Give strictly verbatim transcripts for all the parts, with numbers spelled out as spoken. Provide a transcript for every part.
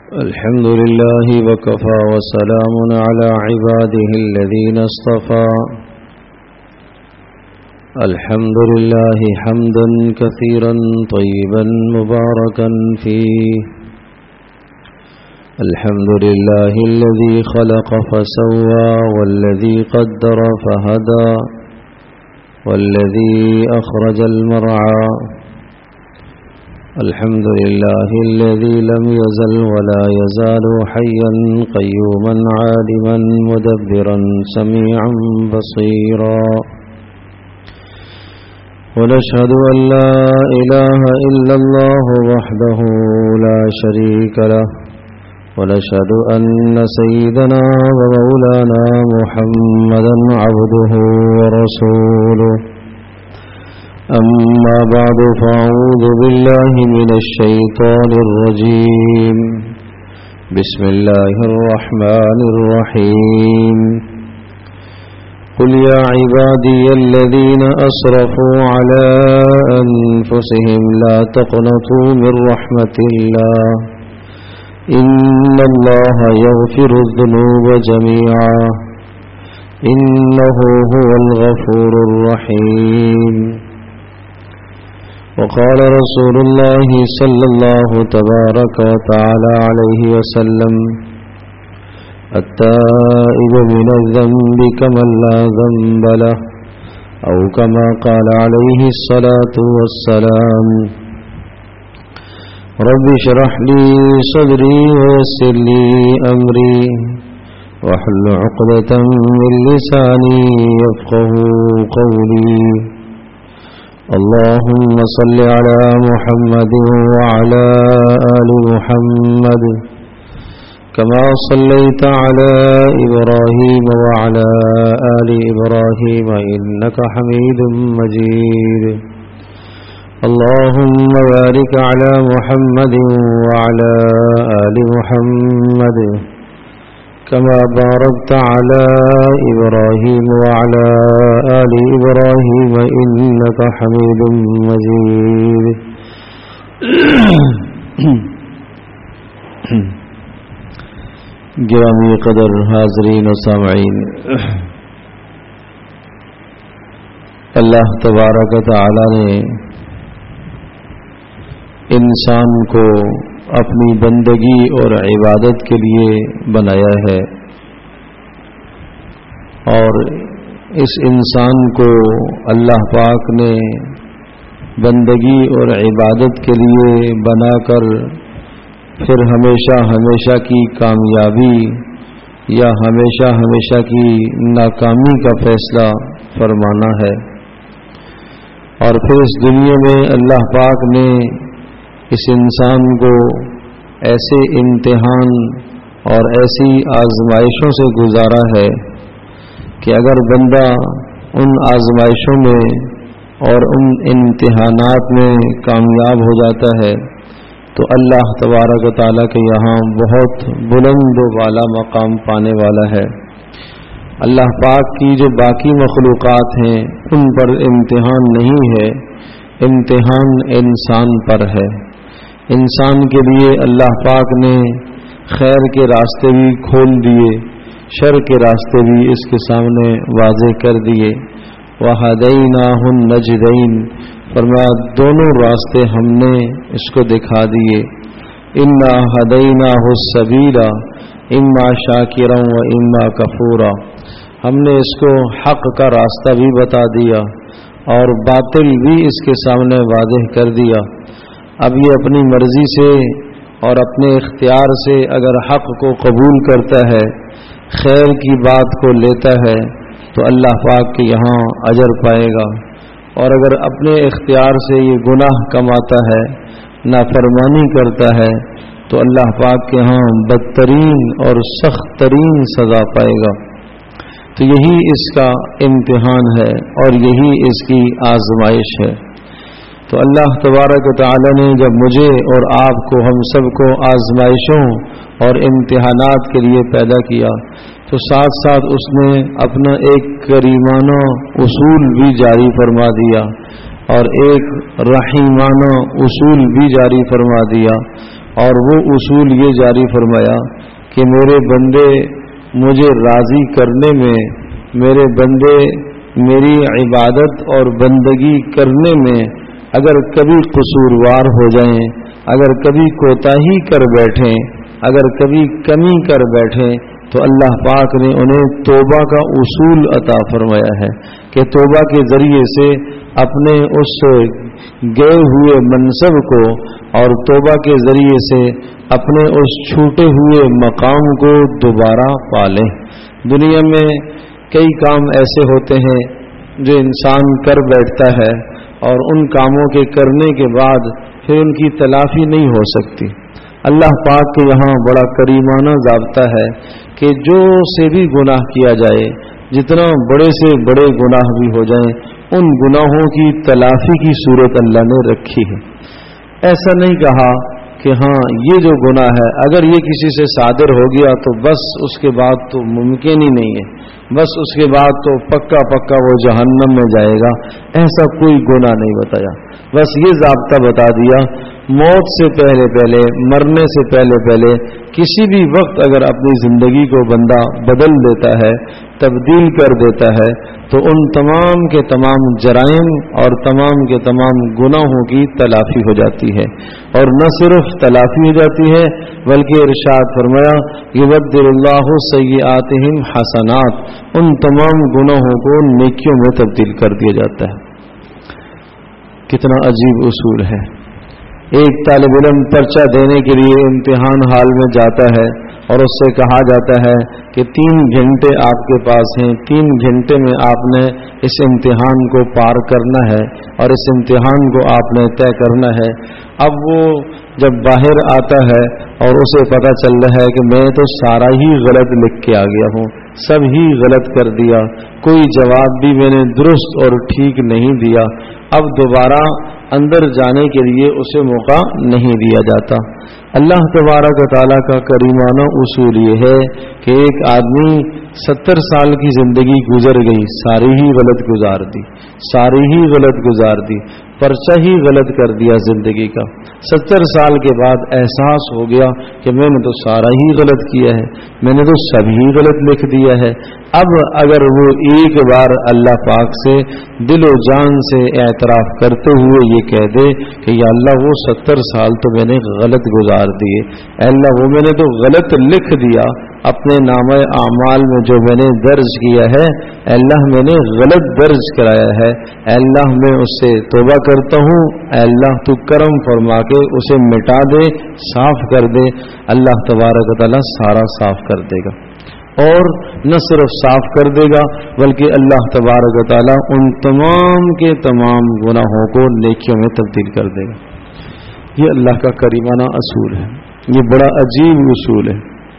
الحمد لله وكفى وسلام على عباده الذين اصطفى. الحمد لله حمدا كثيرا طيبا مباركا فيه. الحمد لله الذي خلق فسوى والذي قدر فهدى والذي أخرج المرعى. الحمد لله الذي لم يزل ولا يزال حيا قيوما عالما مدبرا سميعا بصيرا. ونشهد أن لا إله إلا الله وحده لا شريك له. ونشهد أن سيدنا ومولانا محمدا عبده ورسوله. أما بعد فأعوذ بالله من الشيطان الرجيم. بسم الله الرحمن الرحيم. قل يا عبادي الذين أسرفوا على أنفسهم لا تقنطوا من رحمة الله إن الله يغفر الذنوب جميعا إنه هو الغفور الرحيم. وقال رسول الله صلى الله تبارك وتعالى عليه وسلم: التائب من الذنب كمن لا ذنب له، أو كما قال عليه الصلاة والسلام. رب اشرح لي صدري ويسر لي أمري واحلل عقدة من لساني يفقهوا قولي. اللهم صل على محمد وعلى آل محمد كما صليت على إبراهيم وعلى آل إبراهيم إنك حميد مجيد. اللهم بارك على محمد وعلى آل محمد كما باركت على إبراهيم وعلى آل إبراهيم إنك حميد مجيد. گرامی قدر حاضرین و سامعین، اللہ تبارک و تعالی نے انسان کو اپنی بندگی اور عبادت کے لیے بنایا ہے، اور اس انسان کو اللہ پاک نے بندگی اور عبادت کے لیے بنا کر پھر ہمیشہ ہمیشہ کی کامیابی یا ہمیشہ ہمیشہ کی ناکامی کا فیصلہ فرمانا ہے. اور پھر اس دنیا میں اللہ پاک نے اس انسان کو ایسے امتحان اور ایسی آزمائشوں سے گزارا ہے کہ اگر بندہ ان آزمائشوں میں اور ان امتحانات میں کامیاب ہو جاتا ہے تو اللہ تبارک و تعالیٰ کے یہاں بہت بلند و بالا مقام پانے والا ہے. اللہ پاک کی جو باقی مخلوقات ہیں ان پر امتحان نہیں ہے، امتحان انسان پر ہے. انسان کے لیے اللہ پاک نے خیر کے راستے بھی کھول دیے، شر کے راستے بھی اس کے سامنے واضح کر دیے. وَهَدَيْنَاهُ النَّجْدَيْنِ، فرمایا دونوں راستے ہم نے اس کو دکھا دیے. اِنَّا هَدَيْنَاهُ السَّبِيلَ إِمَّا شَاكِرًا وَإِمَّا كَفُورًا، ہم نے اس کو حق کا راستہ بھی بتا دیا اور باطل بھی اس کے سامنے واضح کر دیا. اب یہ اپنی مرضی سے اور اپنے اختیار سے اگر حق کو قبول کرتا ہے، خیر کی بات کو لیتا ہے تو اللہ پاک کے یہاں اجر پائے گا، اور اگر اپنے اختیار سے یہ گناہ کماتا ہے، نافرمانی کرتا ہے تو اللہ پاک کے یہاں بدترین اور سخت ترین سزا پائے گا. تو یہی اس کا امتحان ہے اور یہی اس کی آزمائش ہے. تو اللہ تبارک و تعالی نے جب مجھے اور آپ کو، ہم سب کو آزمائشوں اور امتحانات کے لیے پیدا کیا تو ساتھ ساتھ اس نے اپنا ایک کریمانہ اصول بھی جاری فرما دیا اور ایک رحیمانہ اصول بھی جاری فرما دیا. اور وہ اصول یہ جاری فرمایا کہ میرے بندے مجھے راضی کرنے میں، میرے بندے میری عبادت اور بندگی کرنے میں اگر کبھی قصوروار ہو جائیں، اگر کبھی کوتاہی کر بیٹھیں، اگر کبھی کمی کر بیٹھیں، تو اللہ پاک نے انہیں توبہ کا اصول عطا فرمایا ہے کہ توبہ کے ذریعے سے اپنے اس گئے ہوئے منصب کو اور توبہ کے ذریعے سے اپنے اس چھوٹے ہوئے مقام کو دوبارہ پالیں۔ دنیا میں کئی کام ایسے ہوتے ہیں جو انسان کر بیٹھتا ہے اور ان کاموں کے کرنے کے بعد پھر ان کی تلافی نہیں ہو سکتی۔ اللہ پاک کے یہاں بڑا کریمانہ ضابطہ ہے کہ جو سے بھی گناہ کیا جائے، جتنا بڑے سے بڑے گناہ بھی ہو جائیں، ان گناہوں کی تلافی کی صورت اللہ نے رکھی ہے۔ ایسا نہیں کہا کہ ہاں یہ جو گناہ ہے اگر یہ کسی سے صادر ہو گیا تو بس اس کے بعد تو ممکن ہی نہیں ہے، بس اس کے بعد تو پکا پکا وہ جہنم میں جائے گا۔ ایسا کوئی گناہ نہیں بتایا، بس یہ ضابطہ بتا دیا موت سے پہلے پہلے، مرنے سے پہلے پہلے کسی بھی وقت اگر اپنی زندگی کو بندہ بدل دیتا ہے، تبدیل کر دیتا ہے، تو ان تمام کے تمام جرائم اور تمام کے تمام گناہوں کی تلافی ہو جاتی ہے۔ اور نہ صرف تلافی ہو جاتی ہے بلکہ ارشاد فرمایا یبدل اللہ سیئاتہم حسنات، ان تمام گناہوں کو نیکیوں میں تبدیل کر دیا جاتا ہے۔ کتنا عجیب اصول ہے۔ ایک طالب علم پرچہ دینے کے لیے امتحان ہال میں جاتا ہے اور اس سے کہا جاتا ہے کہ تین گھنٹے آپ کے پاس ہیں، تین گھنٹے میں آپ نے اس امتحان کو پار کرنا ہے اور اس امتحان کو آپ نے طے کرنا ہے۔ اب وہ جب باہر آتا ہے اور اسے پتہ چل رہا ہے کہ میں تو سارا ہی غلط لکھ کے آ گیا ہوں، سب ہی غلط کر دیا، کوئی جواب بھی میں نے درست اور ٹھیک نہیں دیا، اب دوبارہ اندر جانے کے لیے اسے موقع نہیں دیا جاتا۔ اللہ تبارک و تعالیٰ کا کریمانہ اصول یہ ہے کہ ایک آدمی ستر سال کی زندگی گزر گئی، ساری ہی غلط گزار دی، ساری ہی غلط گزار دی، پرچہ ہی غلط کر دیا زندگی کا۔ ستر سال کے بعد احساس ہو گیا کہ میں نے تو سارا ہی غلط کیا ہے، میں نے تو سب ہی غلط لکھ دیا ہے۔ اب اگر وہ ایک بار اللہ پاک سے دل و جان سے اعتراف کرتے ہوئے یہ کہہ دے کہ یا اللہ وہ ستر سال تو میں نے غلط گزار دیے، اے اللہ وہ میں نے تو غلط لکھ دیا، اپنے نامہ اعمال میں جو میں نے درج کیا ہے اے اللہ میں نے غلط درج کرایا ہے، اے اللہ میں اس سے توبہ کرتا ہوں، اے اللہ تو کرم فرما کے اسے مٹا دے، صاف کر دے۔ اللہ تبارک و تعالیٰ سارا صاف کر دے گا، اور نہ صرف صاف کر دے گا بلکہ اللہ تبارک و تعالیٰ ان تمام کے تمام گناہوں کو نیکیوں میں تبدیل کر دے گا۔ یہ اللہ کا کریمانہ اصول ہے، یہ بڑا عجیب اصول ہے۔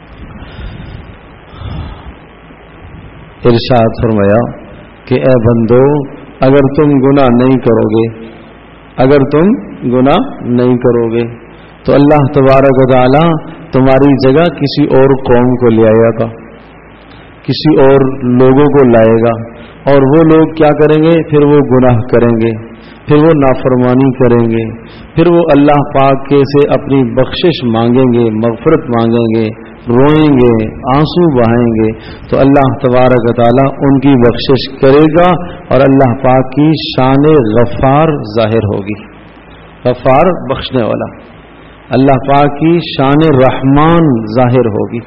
ارشاد فرمایا کہ اے بندو اگر تم گناہ نہیں کرو گے، اگر تم گناہ نہیں کرو گے تو اللہ تبارک و تعالی تمہاری جگہ کسی اور قوم کو لے آئے گا، کسی اور لوگوں کو لائے گا، اور وہ لوگ کیا کریں گے؟ پھر وہ گناہ کریں گے، پھر وہ نافرمانی کریں گے، پھر وہ اللہ پاک کے سے اپنی بخشش مانگیں گے، مغفرت مانگیں گے، روئیں گے، آنسو بہائیں گے، تو اللہ تبارک و تعالیٰ ان کی بخشش کرے گا اور اللہ پاک کی شان غفار ظاہر ہوگی۔ غفار بخشنے والا، اللہ پاک کی شان رحمان ظاہر ہوگی۔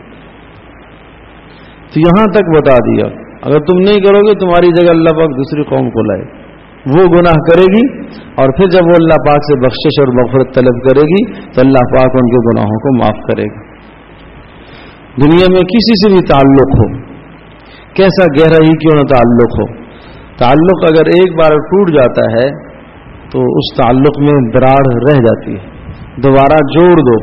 تو یہاں تک بتا دیا اگر تم نہیں کرو گے تمہاری جگہ اللہ پاک دوسری قوم کو لائے، وہ گناہ کرے گی اور پھر جب وہ اللہ پاک سے بخشش اور مغفرت طلب کرے گی تو اللہ پاک ان کے گناہوں کو معاف کرے گا۔ دنیا میں کسی سے بھی تعلق ہو، کیسا گہرا ہی کیوں نہ تعلق ہو، تعلق اگر ایک بار ٹوٹ جاتا ہے تو اس تعلق میں دراڑ رہ جاتی ہے، دوبارہ جوڑ دو،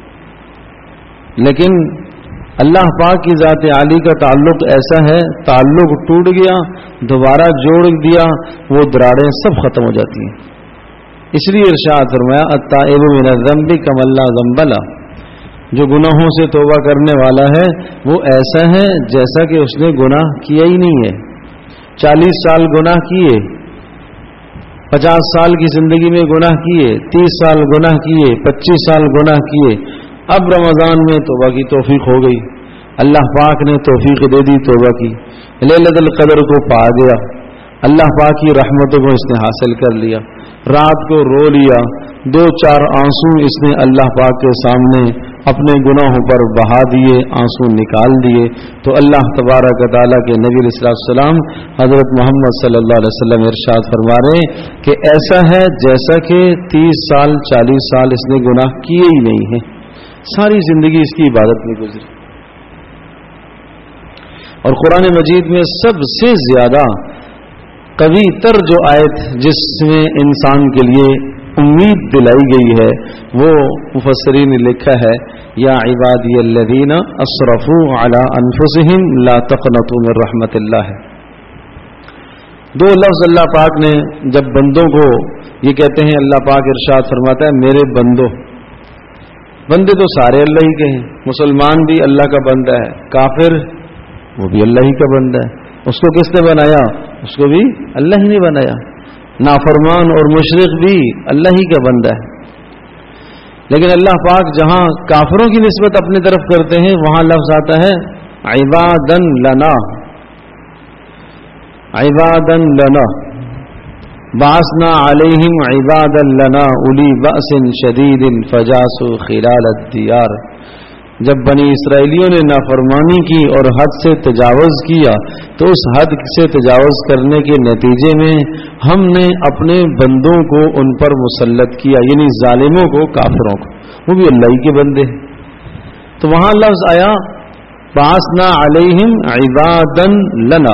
لیکن اللہ پاک کی ذات عالی کا تعلق ایسا ہے، تعلق ٹوٹ گیا دوبارہ جوڑ دیا وہ دراڑیں سب ختم ہو جاتی ہیں۔ اس لیے ارشاد فرمایا التائب من الذنب کمن لا ذنب لہ، جو گناہوں سے توبہ کرنے والا ہے وہ ایسا ہے جیسا کہ اس نے گناہ کیا ہی نہیں ہے۔ چالیس سال گناہ کیے، पचास साल की जिंदगी में गुनाह किए, तीस साल गुनाह किए, पच्चीस साल गुनाह किए, अब रमजान में तौबा की तौफीक हो गई, अल्लाह पाक ने तौफीक दे दी तौबा की, लैलतुल क़द्र को पा गया, अल्लाह पाक की रहमतों को इसने हासिल कर लिया, रात को रो लिया, दो चार आंसू इसने अल्लाह पाक के सामने अपने गुनाहों पर बहा दिए, आंसू निकाल दिए, तो अल्लाह तबारक व तआला के नबी अलैहि सलाम हजरत मोहम्मद सल्लल्लाहु अलैहि वसल्लम इरशाद फरमा रहे कि ऐसा है जैसा कि तीस साल चालीस साल इसने गुनाह किए ही नहीं है, सारी जिंदगी इसकी इबादत में गुजरी। और कुरान मजीद में सबसे ज्यादा कवी तर जो आयत जिसमें इंसान के लिए उम्मीद दिलाई गई है वो मुफस्सिरीन ने लिखा है, या इबादियल्लज़ीना असरफू अला अनफुसिहिम ला तक़नतू मिन रहमतिल्लाह। दो लफ्ज अल्लाह पाक ने जब बंदों को ये कहते हैं, अल्लाह पाक इरशाद फरमाता है मेरे बंदो, बंदे तो सारे अल्लाह ही के हैं, मुसलमान भी अल्लाह का बंदा है, काफिर वो भी अल्लाह ही का बंदा है, उसको किसने बनाया? उसको भी अल्लाह ही ने बनाया, नाफरमान और मुशरिक भी अल्लाह ही का बंदा है। लेकिन अल्लाह पाक जहां काफिरों की निस्बत अपनी तरफ करते हैं वहां लफ्ज आता है इबादन लना, इबादन लना बासना अलैहिम इबादन लना उली बअसिन शदीदिन फजासु खिलाल अद्दियार। जब बनी इसराइलियों ने नाफरमानी की और हद से तजावुज किया तो उस हद से तजावुज करने के नतीजे में हमने अपने बंदों को उन पर मुसल्लत किया, यानी जालिमों को, काफिरों को, वो भी अल्लाह के बंदे। तो वहां लफ्ज आया बासना अलैहिम इबादन लना,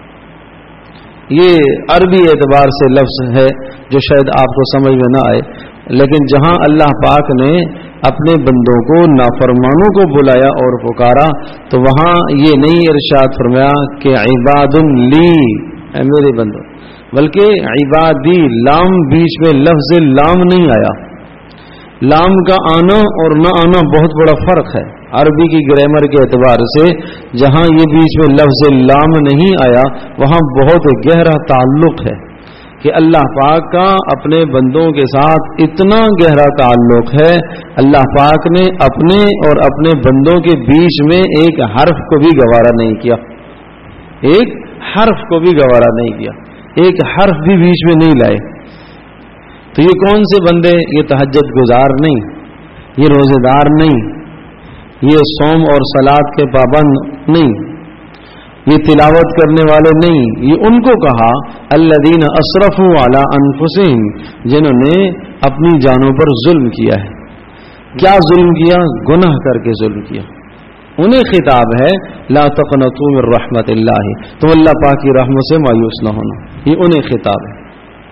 ये अरबी एतबार से लफ्ज है जो शायद आपको समझ में ना आए, लेकिन जहां अल्लाह पाक ने अपने बंदों को, नाफरमानों को बुलाया और पुकारा तो वहां ये नहीं इरशाद फरमाया कि इबादुन ली, मेरे बंदो, बल्कि इबादी, लाम बीच में लफ्ज लाम नहीं आया। लाम का आना और न आना बहुत बड़ा फर्क है अरबी की ग्रामर के एतबार से। जहां ये बीच में लफ्ज लाम नहीं आया वहां बहुत गहरा ताल्लुक है कि अल्लाह पाक का अपने बंदों के साथ इतना गहरा ताल्लुक है, अल्लाह पाक ने अपने और अपने बंदों के बीच में एक हर्फ को भी गवारा नहीं किया, एक हर्फ को भी गवारा नहीं किया, एक हर्फ भी बीच में नहीं लाए। तो ये कौन से बंदे? ये तहज्जुद गुजार नहीं, ये रोजेदार नहीं, ये सौम और सलात के पाबंद नहीं, ये तिलावत करने वाले नहीं, ये उनको कहा अल्लज़ीना असरफू अला अनफुसिहिम, जिन्होंने अपनी जानों पर जुल्म किया है। क्या जुल्म किया? गुनाह करके जुल्म किया। उन्हें खिताब है ला तक़नतू मिन रहमतिल्लाह, तुम अल्लाह पाक की रहमत से मायूस न होना, ये उन्हें खिताब है।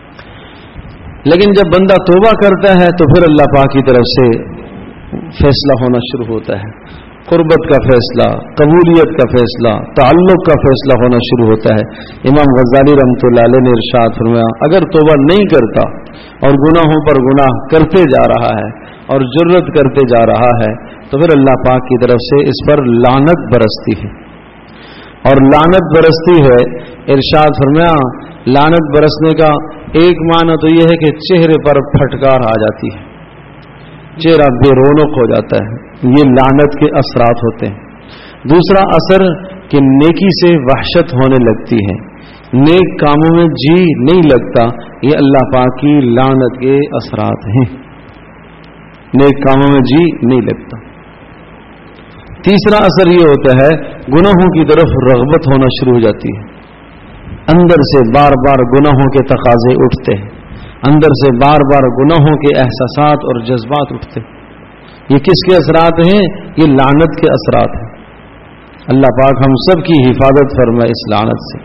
लेकिन जब बंदा तौबा करता है तो फिर अल्लाह पाक की तरफ से फैसला होना शुरू होता है, कुर्बत का फैसला, कबूलियत का फैसला, ताल्लुक का फैसला होना शुरू होता है। इमाम गज़ाली रहमतुल्लाह अलैह ने इरशाद फरमाया, अगर तौबा नहीं करता और गुनाहों पर गुनाह करते जा रहा है और जुर्रत करते जा रहा है तो फिर अल्लाह पाक की तरफ से इस पर लानत बरसती है। और लानत बरसती है, इरशाद फरमाया, लानत बरसने का एक माना तो यह है कि चेहरे पर फटकार आ जाती है, चेहरा बेरौनक हो जाता है, ये लानत के असरात होते हैं। दूसरा असर कि नेकी से वहशत होने लगती है, नेक कामों में जी नहीं लगता, ये अल्लाह पाक की लानत के असरात हैं, नेक कामों में जी नहीं लगता। तीसरा असर ये होता है गुनाहों की तरफ रग़बत होना शुरू हो जाती है, अंदर से बार बार गुनाहों के तकाजे उठते हैं, अंदर से बार बार गुनाहों के एहसासात और जज्बात उठते। ये किसके असरात हैं? ये लानत के असरात हैं। अल्लाह पाक हम सब की हिफाजत फरमाए इस लानत से।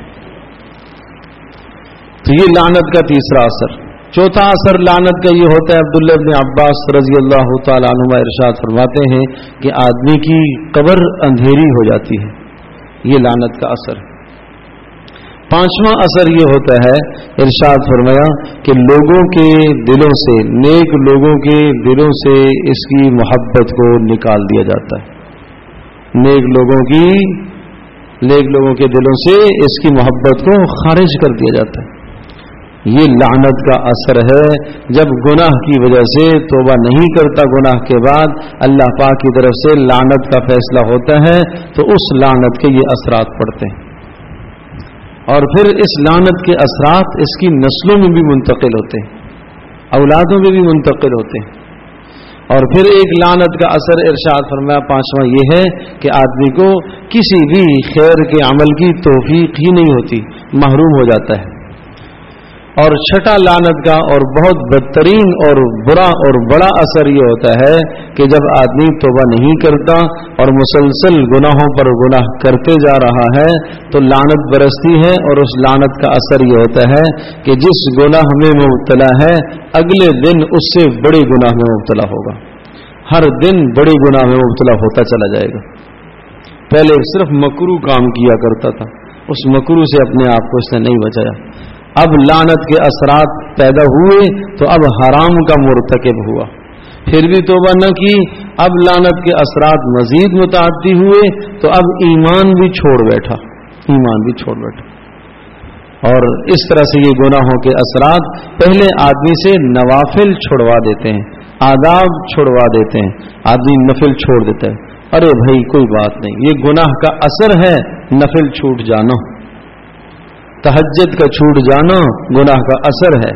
तो ये लानत का तीसरा असर। चौथा असर लानत का ये होता है, अब्दुल्लाह इब्न अब्बास रज़ी अल्लाह तआला अन्हुमा इरशाद फरमाते हैं कि आदमी की कब्र अंधेरी हो जाती है, ये लानत का असर है। पांचवा असर ये होता है, इरशाद फरमाया कि लोगों के दिलों से, नेक लोगों के दिलों से इसकी मोहब्बत को निकाल दिया जाता है। नेक लोगों की नेक लोगों के दिलों से इसकी मोहब्बत को खारिज कर दिया जाता है। یہ لعنت کا اثر ہے. جب گناہ کی وجہ سے توبہ نہیں کرتا، گناہ کے بعد اللہ پاک کی طرف سے لعنت کا فیصلہ ہوتا ہے تو اس لعنت کے یہ اثرات پڑتے ہیں، اور پھر اس لعنت کے اثرات اس کی نسلوں میں بھی منتقل ہوتے ہیں، اولادوں میں بھی منتقل ہوتے ہیں. اور پھر ایک لعنت کا اثر ارشاد فرمایا پانچواں یہ ہے کہ آدمی کو کسی بھی خیر کے عمل کی توفیق ہی نہیں ہوتی، محروم ہو جاتا ہے. اور چھٹا لعنت کا اور بہت بدترین اور برا اور بڑا اثر یہ ہوتا ہے کہ جب آدمی توبہ نہیں کرتا اور مسلسل گناہوں پر گناہ کرتے جا رہا ہے تو لعنت برستی ہے، اور اس لعنت کا اثر یہ ہوتا ہے کہ جس گناہ میں مبتلا ہے اگلے دن اس سے بڑے گناہ میں مبتلا ہوگا، ہر دن بڑے گناہ میں مبتلا ہوتا چلا جائے گا. پہلے صرف مکروہ کام کیا کرتا تھا، اس مکروہ سے اپنے آپ کو اس نے نہیں بچایا، اب لعنت کے اثرات پیدا ہوئے تو اب حرام کا مرتکب ہوا، پھر بھی توبہ نہ کی، اب لعنت کے اثرات مزید متعدی ہوئے تو اب ایمان بھی چھوڑ بیٹھا، ایمان بھی چھوڑ بیٹھا. اور اس طرح سے یہ گناہوں کے اثرات پہلے آدمی سے نوافل چھڑوا دیتے ہیں، آداب چھڑوا دیتے ہیں، آدمی نفل چھوڑ دیتا ہے. ارے بھائی کوئی بات نہیں، یہ گناہ کا اثر ہے، نفل چھوٹ جانا، تہجد کا چھوٹ جانا گناہ کا اثر ہے.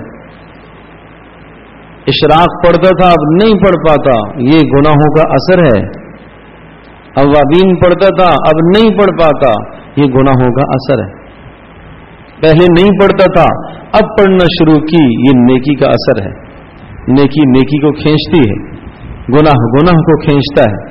اشراق پڑھتا تھا اب نہیں پڑھ پاتا، یہ گناہوں کا اثر ہے. اوابین پڑھتا تھا اب نہیں پڑھ پاتا، یہ گناہوں کا اثر ہے. پہلے نہیں پڑھتا تھا اب پڑھنا شروع کی، یہ نیکی کا اثر ہے. نیکی نیکی کو کھینچتی ہے، گناہ گناہ کو کھینچتا ہے.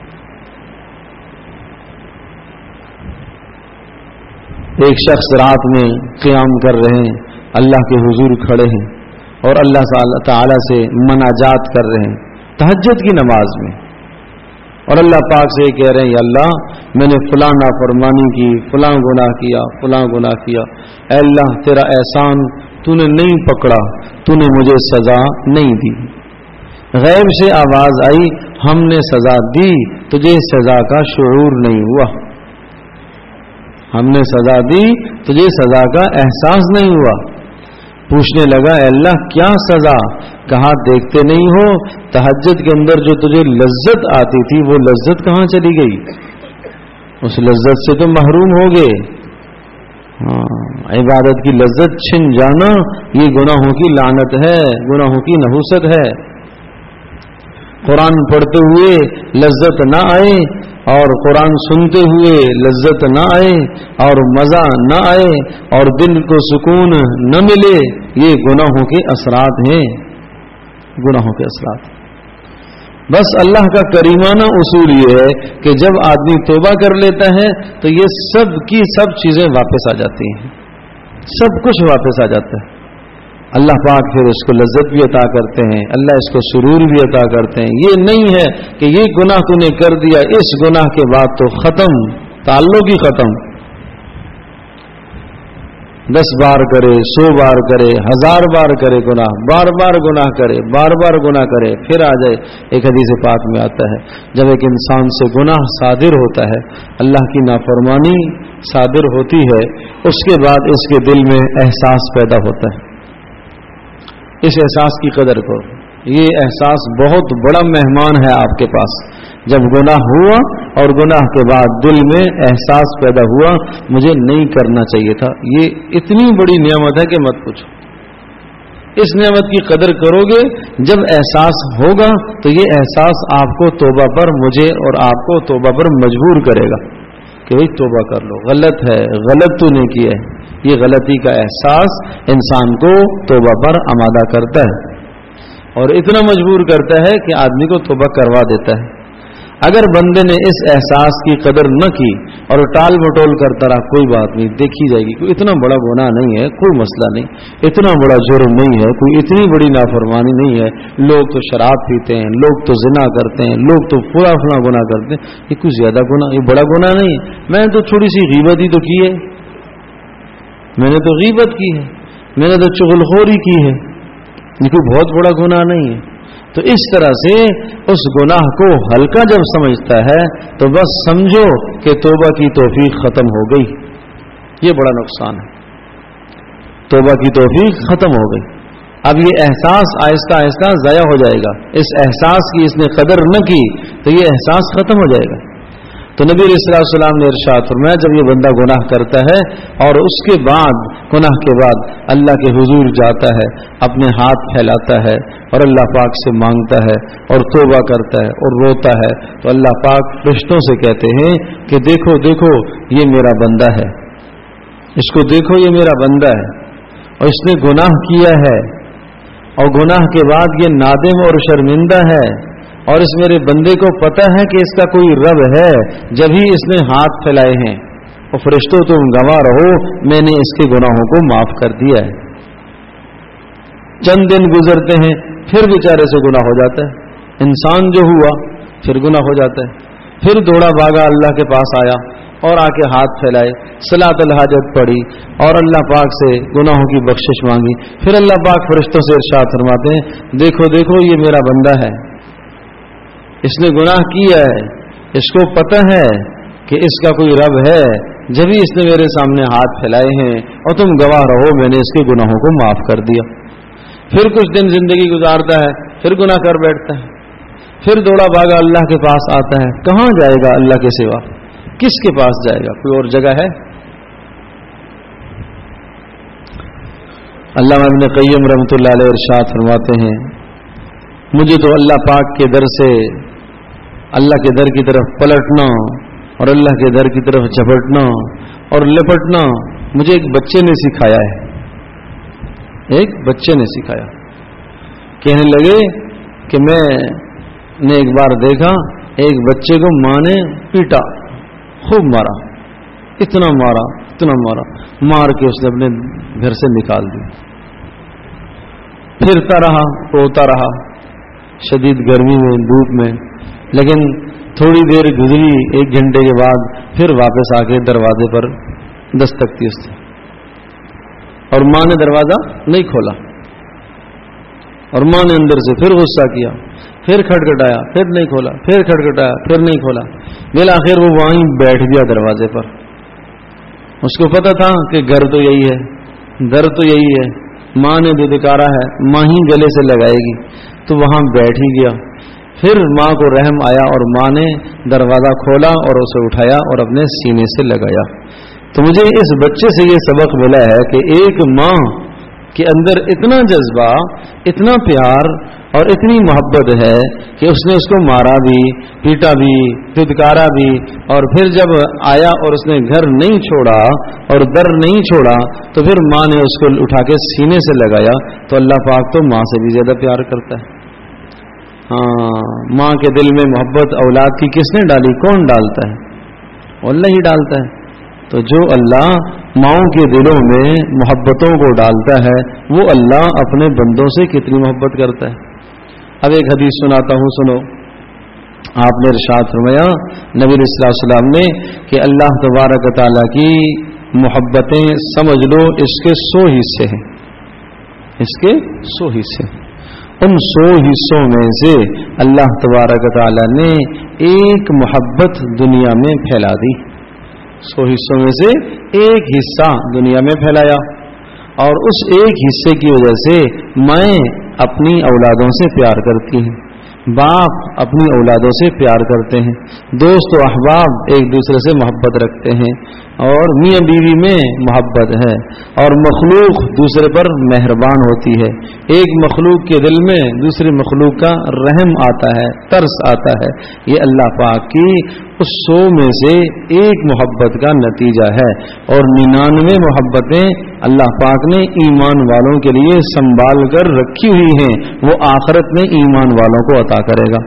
ایک شخص رات میں قیام کر رہے ہیں، اللہ کے حضور کھڑے ہیں اور اللہ تعالی سے مناجات کر رہے ہیں تہجد کی نماز میں، اور اللہ پاک سے کہہ رہے ہیں یا اللہ میں نے فلاں نافرمانی کی، فلاں گناہ کیا، فلاں گناہ کیا، اے اللہ تیرا احسان تو نے نہیں پکڑا، تو نے مجھے سزا نہیں دی. غیب سے آواز آئی ہم نے سزا دی، تجھے سزا کا شعور نہیں ہوا، ہم نے سزا دی تجھے سزا کا احساس نہیں ہوا. پوچھنے لگا اے اللہ کیا سزا؟ کہا دیکھتے نہیں ہو تہجد کے اندر جو تجھے لذت آتی تھی وہ لذت کہاں چلی گئی؟ اس لذت سے تو محروم ہو گئے. ہاں عبادت کی لذت چھن جانا یہ گناہوں کی لعنت ہے، گناہوں کی نحوست ہے. قرآن پڑھتے ہوئے لذت نہ آئے اور قرآن سنتے ہوئے لذت نہ آئے اور مزہ نہ آئے اور دل کو سکون نہ ملے، یہ گناہوں کے اثرات ہیں، گناہوں کے اثرات. بس اللہ کا کریمانہ اصول یہ ہے کہ جب آدمی توبہ کر لیتا ہے تو یہ سب کی سب چیزیں واپس آ جاتی ہیں، سب کچھ واپس آ جاتا ہے. اللہ پاک پھر اس کو لذت بھی عطا کرتے ہیں، اللہ اس کو سرور بھی عطا کرتے ہیں. یہ نہیں ہے کہ یہ گناہ تو نے کر دیا اس گناہ کے بعد تو ختم، تعلق ہی ختم. دس بار کرے، سو بار کرے، ہزار بار کرے گناہ، بار بار گناہ کرے، بار بار گناہ کرے، پھر آ جائے. ایک حدیث پاک میں آتا ہے جب ایک انسان سے گناہ صادر ہوتا ہے، اللہ کی نافرمانی صادر ہوتی ہے، اس کے بعد اس کے دل میں احساس پیدا ہوتا ہے. اس احساس کی قدر کرو، یہ احساس بہت بڑا مہمان ہے آپ کے پاس. جب گناہ ہوا اور گناہ کے بعد دل میں احساس پیدا ہوا مجھے نہیں کرنا چاہیے تھا، یہ اتنی بڑی نعمت ہے کہ مت پوچھو. اس نعمت کی قدر کرو گے جب احساس ہوگا تو یہ احساس آپ کو توبہ پر، مجھے اور آپ کو توبہ پر مجبور کرے گا کہ بھائی توبہ کر لو، غلط ہے، غلط تو نہیں کیا ہے. یہ غلطی کا احساس انسان کو توبہ پر آمادہ کرتا ہے اور اتنا مجبور کرتا ہے کہ آدمی کو توبہ کروا دیتا ہے. اگر بندے نے اس احساس کی قدر نہ کی اور ٹال مٹول کرتا رہا کوئی بات نہیں، دیکھی جائے گی، کوئی اتنا بڑا گناہ نہیں ہے، کوئی مسئلہ نہیں، اتنا بڑا جرم نہیں ہے، کوئی اتنی بڑی نافرمانی نہیں ہے، لوگ تو شراب پیتے ہیں، لوگ تو زنا کرتے ہیں، لوگ تو فلاں فلاں گناہ کرتے ہیں، یہ کوئی زیادہ گناہ، یہ بڑا گناہ نہیں ہے. میں نے تو تھوڑی سی غیبت ہی تو کی ہے، میں نے تو غیبت کی ہے، میں نے تو چغلخوری کی ہے، یہ کوئی بہت بڑا گناہ نہیں ہے. تو اس طرح سے اس گناہ کو ہلکا جب سمجھتا ہے تو بس سمجھو کہ توبہ کی توفیق ختم ہو گئی. یہ بڑا نقصان ہے. توبہ کی توفیق ختم ہو گئی. اب یہ احساس آہستہ آہستہ ضائع ہو جائے گا. اس احساس کی اس نے قدر نہ کی تو یہ احساس ختم ہو جائے گا. تو نبی علیہ الصلوۃ والسلام نے ارشاد فرمایا جب یہ بندہ گناہ کرتا ہے اور اس کے بعد گناہ کے بعد اللہ کے حضور جاتا ہے, اپنے ہاتھ پھیلاتا ہے اور اللہ پاک سے مانگتا ہے اور توبہ کرتا ہے اور روتا ہے, تو اللہ پاک فرشتوں سے کہتے ہیں کہ دیکھو دیکھو یہ میرا بندہ ہے, اس کو دیکھو یہ میرا بندہ ہے اور اس نے گناہ کیا ہے اور گناہ کے بعد یہ نادم اور شرمندہ ہے, اور اس میرے بندے کو پتہ ہے کہ اس کا کوئی رب ہے جب ہی اس نے ہاتھ پھیلائے ہیں, اور فرشتوں تم گواہ رہو میں نے اس کے گناہوں کو معاف کر دیا ہے. چند دن گزرتے ہیں پھر بیچارے سے گناہ ہو جاتا ہے, انسان جو ہوا پھر گناہ ہو جاتا ہے, پھر دوڑا بھاگا اللہ کے پاس آیا اور آ کے ہاتھ پھیلائے, صلاۃ الحاجت پڑھی اور اللہ پاک سے گناہوں کی بخشش مانگی. پھر اللہ پاک فرشتوں سے ارشاد فرماتے ہیں دیکھو دیکھو یہ میرا بندہ ہے, اس نے گناہ کیا ہے, اس کو پتہ ہے کہ اس کا کوئی رب ہے جب ہی اس نے میرے سامنے ہاتھ پھیلائے ہیں اور تم گواہ رہو میں نے اس کے گناہوں کو معاف کر دیا. پھر کچھ دن زندگی گزارتا ہے, پھر گناہ کر بیٹھتا ہے, پھر دوڑا بھاگا اللہ کے پاس آتا ہے. کہاں جائے گا اللہ کے سوا, کس کے پاس جائے گا, کوئی اور جگہ ہے؟ علامہ ابن قیم رحمۃ اللہ علیہ ارشاد فرماتے ہیں مجھے تو اللہ پاک کے در سے اللہ کے در کی طرف پلٹنا اور اللہ کے در کی طرف جھپٹنا اور لپٹنا مجھے ایک بچے نے سکھایا ہے. ایک بچے نے سکھایا. کہنے لگے کہ میں نے ایک بار دیکھا ایک بچے کو ماں نے پیٹا, خوب مارا, اتنا مارا اتنا مارا مار کے اس نے اپنے گھر سے نکال دیا. پھرتا رہا روتا رہا شدید گرمی میں دھوپ میں, لیکن تھوڑی دیر گزری ایک گھنٹے کے بعد پھر واپس آ کے دروازے پر دستک دی اس نے, اور ماں نے دروازہ نہیں کھولا, اور ماں نے اندر سے پھر غصہ کیا, پھر کھٹکھٹایا پھر نہیں کھولا, پھر کھٹکھٹایا پھر نہیں کھولا, بالآخر وہ وہیں بیٹھ گیا دروازے پر. اس کو پتا تھا کہ گھر تو یہی ہے, در تو یہی ہے, ماں نے دودکارا ہے, ماں ہی گلے سے لگائے گی, تو وہاں بیٹھ ہی گیا. پھر ماں کو رحم آیا اور ماں نے دروازہ کھولا اور اسے اٹھایا اور اپنے سینے سے لگایا. تو مجھے اس بچے سے یہ سبق ملا ہے کہ ایک ماں کے اندر اتنا جذبہ, اتنا پیار اور اتنی محبت ہے کہ اس نے اس کو مارا بھی, پیٹا بھی, دھتکارا بھی, اور پھر جب آیا اور اس نے گھر نہیں چھوڑا اور در نہیں چھوڑا تو پھر ماں نے اس کو اٹھا کے سینے سے لگایا. تو اللہ پاک تو ماں سے بھی زیادہ پیار کرتا ہے. ہاں, ماں کے دل میں محبت اولاد کی کس نے ڈالی؟ کون ڈالتا ہے؟ اللہ ہی ڈالتا ہے. تو جو اللہ ماؤں کے دلوں میں محبتوں کو ڈالتا ہے وہ اللہ اپنے بندوں سے کتنی محبت کرتا ہے. اب ایک حدیث سناتا ہوں, سنو. آپ نے ارشاد فرمایا نبی علیہ الصلوۃ والسلام نے کہ اللہ تبارک تعالیٰ کی محبتیں سمجھ لو اس کے سو حصے ہیں, اس کے سو حصے. ان سو حصوں میں سے اللہ تبارک تعالیٰ نے ایک محبت دنیا میں پھیلا دی. سو حصوں میں سے ایک حصہ دنیا میں پھیلایا, اور اس ایک حصے کی وجہ سے مائیں اپنی اولادوں سے پیار کرتی ہیں, باپ اپنی اولادوں سے پیار کرتے ہیں, دوست و احباب ایک دوسرے سے محبت رکھتے ہیں, اور میاں بیوی میں محبت ہے, اور مخلوق دوسرے پر مہربان ہوتی ہے. ایک مخلوق کے دل میں دوسری مخلوق کا رحم آتا ہے, ترس آتا ہے. یہ اللہ پاک کی اس سو میں سے ایک محبت کا نتیجہ ہے, اور ننانوے محبتیں اللہ پاک نے ایمان والوں کے لیے سنبھال کر رکھی ہوئی ہیں, وہ آخرت میں ایمان والوں کو عطا کرے گا.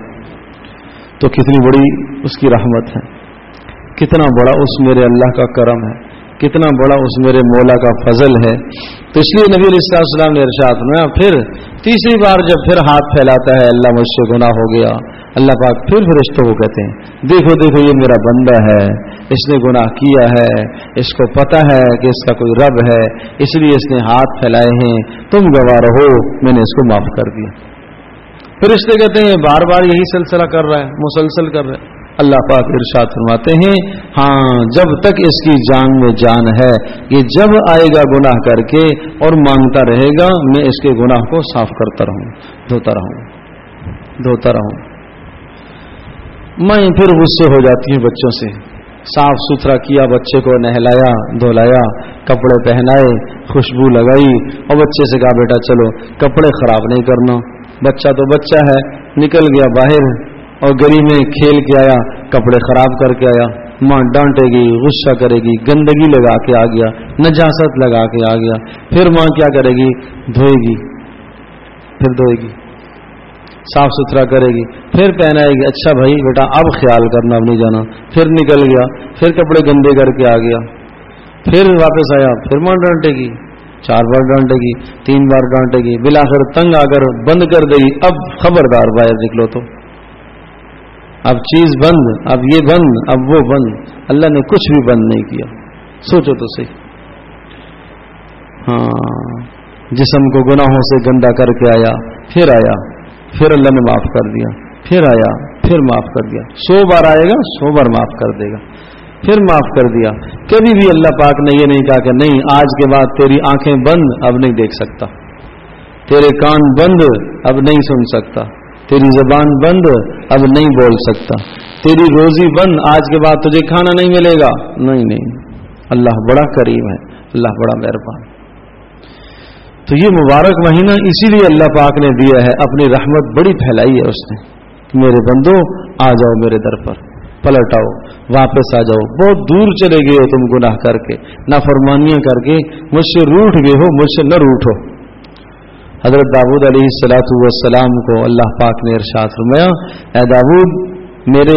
تو کتنی بڑی اس کی رحمت ہے, کتنا بڑا اس میرے اللہ کا کرم ہے, کتنا بڑا اس میرے مولا کا فضل ہے. تو اس لیے نبی علیہ الصلوۃ والسلام نے ارشاد فرمایا, پھر تیسری بار جب پھر ہاتھ پھیلاتا ہے اللہ مجھ سے گناہ ہو گیا, اللہ پاک پھر فرشتوں کو کہتے ہیں دیکھو دیکھو یہ میرا بندہ ہے, اس نے گناہ کیا ہے, اس کو پتہ ہے کہ اس کا کوئی رب ہے, اس لیے اس نے ہاتھ پھیلائے ہیں, تم گواہ رہو میں نے اس کو معاف کر دیا. فرشتے کہتے ہیں بار بار یہی سلسلہ کر رہا ہے, مسلسل کر رہا ہے, اللہ پاک ارشاد فرماتے ہیں ہاں جب تک اس کی جان میں جان ہے، یہ جب آئے گا گناہ کر کے اور مانگتا رہے گا، میں اس کے گناہ کو صاف کرتا رہوں، دھوتا رہوں دھوتا رہوں میں پھر غصے ہو جاتی ہوں بچوں سے، صاف ستھرا کیا، بچے کو نہلایا دھلایا، کپڑے پہنائے، خوشبو لگائی، اور بچے سے کہا بیٹا چلو کپڑے خراب نہیں کرنا، بچہ تو بچہ ہے، نکل گیا باہر اور گلی میں کھیل کے آیا، کپڑے خراب کر کے آیا، ماں ڈانٹے گی، غصہ کرے گی، گندگی لگا کے آ گیا، نجاست لگا کے آ گیا، پھر ماں کیا کرے گی؟ دھوئے گی، پھر دھوئے گی، صاف ستھرا کرے گی، پھر پہنائے گی، اچھا بھائی بیٹا اب خیال کرنا، اب نہیں جانا، پھر نکل گیا، پھر کپڑے گندے کر کے آ گیا، پھر واپس آیا، پھر ماں ڈانٹے گی، چار بار ڈانٹے گی، تین بار ڈانٹے گی، بلاخر تنگ آ کر بند کر دے گی، اب خبردار باہر نکلو تو، اب چیز بند، اب یہ بند، اب وہ بند۔ اللہ نے کچھ بھی بند نہیں کیا، سوچو تو صحیح۔ ہاں جسم کو گناہوں سے گندا کر کے آیا، پھر آیا، پھر اللہ نے معاف کر دیا، پھر آیا، پھر معاف کر دیا، سو بار آئے گا سو بار معاف کر دے گا، پھر معاف کر دیا۔ کبھی بھی اللہ پاک نے یہ نہیں کہا کہ نہیں آج کے بعد تیری آنکھیں بند، اب نہیں دیکھ سکتا، تیرے کان بند، اب نہیں سن سکتا، تیری زبان بند، اب نہیں بول سکتا، تیری روزی بند، آج کے بعد تجھے کھانا نہیں ملے گا، نہیں نہیں۔ اللہ بڑا کریم ہے، اللہ بڑا مہربان۔ تو یہ مبارک مہینہ اسی لیے اللہ پاک نے دیا ہے، اپنی رحمت بڑی پھیلائی ہے اس نے کہ میرے بندو آ جاؤ میرے در پر، پلٹ آؤ، واپس آ جاؤ، بہت دور چلے گئے ہو تم گناہ کر کے، نافرمانیاں کر کے، مجھ سے روٹھ گئے ہو، مجھ سے نہ روٹھو۔ حضرت داؤد علیہ الصلوۃ والسلام کو اللہ پاک نے ارشاد فرمایا، اے داؤد میرے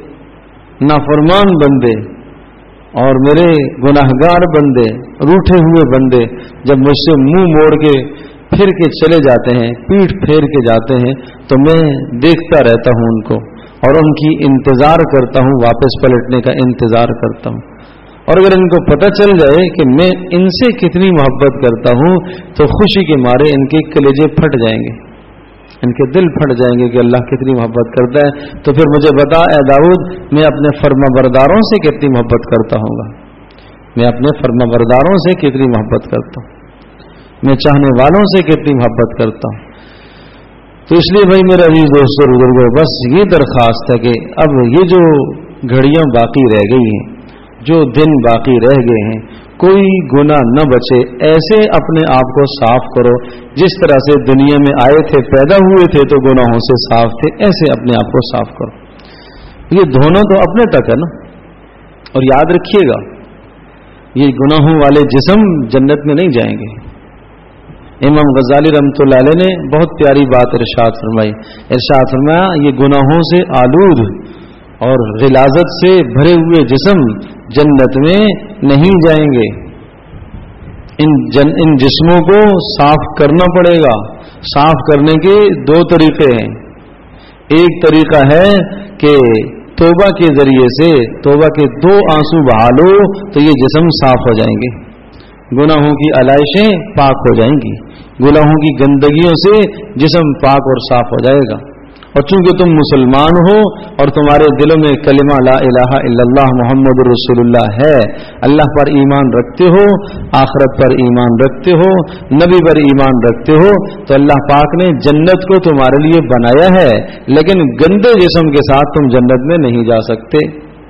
نافرمان بندے اور میرے گناہگار بندے، روٹھے ہوئے بندے جب مجھ سے منہ موڑ کے پھر کے چلے جاتے ہیں، پیٹھ پھیر کے جاتے ہیں، تو میں دیکھتا رہتا ہوں ان کو اور ان کی انتظار کرتا ہوں، واپس پلٹنے کا انتظار کرتا ہوں، اور اگر ان کو پتہ چل جائے کہ میں ان سے کتنی محبت کرتا ہوں تو خوشی کے مارے ان کے کلیجے پھٹ جائیں گے، ان کے دل پھٹ جائیں گے کہ اللہ کتنی محبت کرتا ہے، تو پھر مجھے بتا اے داؤد میں اپنے فرما برداروں سے کتنی محبت کرتا ہوں گا، میں اپنے فرما برداروں سے کتنی محبت کرتا ہوں، میں چاہنے والوں سے کتنی محبت کرتا ہوں۔ تو اس لیے بھائی میرے عزیز دوستو بزرگوں، بس یہ درخواست ہے کہ اب یہ جو گھڑیاں باقی رہ گئی ہیں، جو دن باقی رہ گئے ہیں، کوئی گناہ نہ بچے، ایسے اپنے آپ کو صاف کرو جس طرح سے دنیا میں آئے تھے، پیدا ہوئے تھے تو گناہوں سے صاف تھے، ایسے اپنے آپ کو صاف کرو۔ یہ دھونا تو اپنے تک ہے نا، اور یاد رکھیے گا یہ گناہوں والے جسم جنت میں نہیں جائیں گے۔ امام غزالی رحمۃ اللہ علیہ نے بہت پیاری بات ارشاد فرمائی، ارشاد فرمایا یہ گناہوں سے آلود اور غلاظت سے بھرے ہوئے جسم جنت میں نہیں جائیں گے، ان جن ان جسموں کو صاف کرنا پڑے گا۔ صاف کرنے کے دو طریقے ہیں، ایک طریقہ ہے کہ توبہ کے ذریعے سے توبہ کے دو آنسو بہا لو تو یہ جسم صاف ہو جائیں گے، گناہوں کی علائشیں پاک ہو جائیں گی، گناہوں کی گندگیوں سے جسم پاک اور صاف ہو جائے گا۔ اور چونکہ تم مسلمان ہو اور تمہارے دلوں میں کلمہ لا الہ الا اللہ محمد رسول اللہ ہے، اللہ پر ایمان رکھتے ہو، آخرت پر ایمان رکھتے ہو، نبی پر ایمان رکھتے ہو، تو اللہ پاک نے جنت کو تمہارے لیے بنایا ہے، لیکن گندے جسم کے ساتھ تم جنت میں نہیں جا سکتے۔